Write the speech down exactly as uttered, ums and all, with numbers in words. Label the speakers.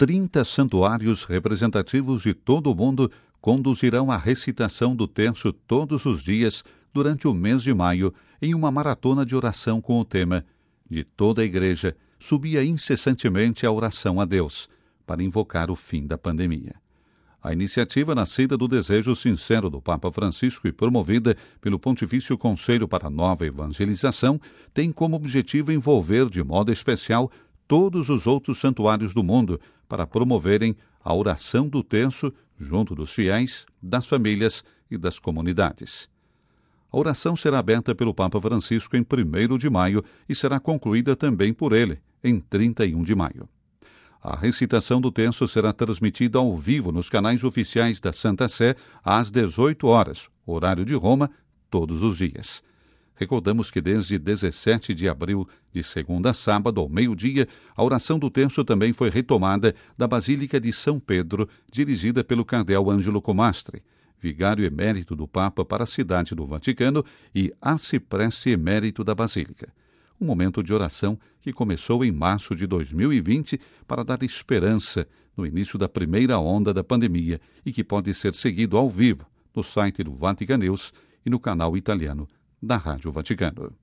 Speaker 1: trinta santuários representativos de todo o mundo conduzirão a recitação do terço todos os dias durante o mês de maio em uma maratona de oração com o tema de toda a Igreja subia incessantemente a oração a Deus para invocar o fim da pandemia. A iniciativa, nascida do desejo sincero do Papa Francisco e promovida pelo Pontifício Conselho para a Nova Evangelização, tem como objetivo envolver de modo especial todos os outros santuários do mundo para promoverem a oração do terço junto dos fiéis, das famílias e das comunidades. A oração será aberta pelo Papa Francisco em primeiro de maio e será concluída também por ele em trinta e um de maio. A recitação do terço será transmitida ao vivo nos canais oficiais da Santa Sé às dezoito horas, horário de Roma, todos os dias. Recordamos que desde dezessete de abril, de segunda a sábado, ao meio-dia, a oração do terço também foi retomada da Basílica de São Pedro, dirigida pelo cardeal Ângelo Comastri, vigário emérito do Papa para a cidade do Vaticano e arcipreste emérito da Basílica. Um momento de oração que começou em março de dois mil e vinte para dar esperança no início da primeira onda da pandemia e que pode ser seguido ao vivo no site do Vatican News e no canal italiano da Rádio Vaticano.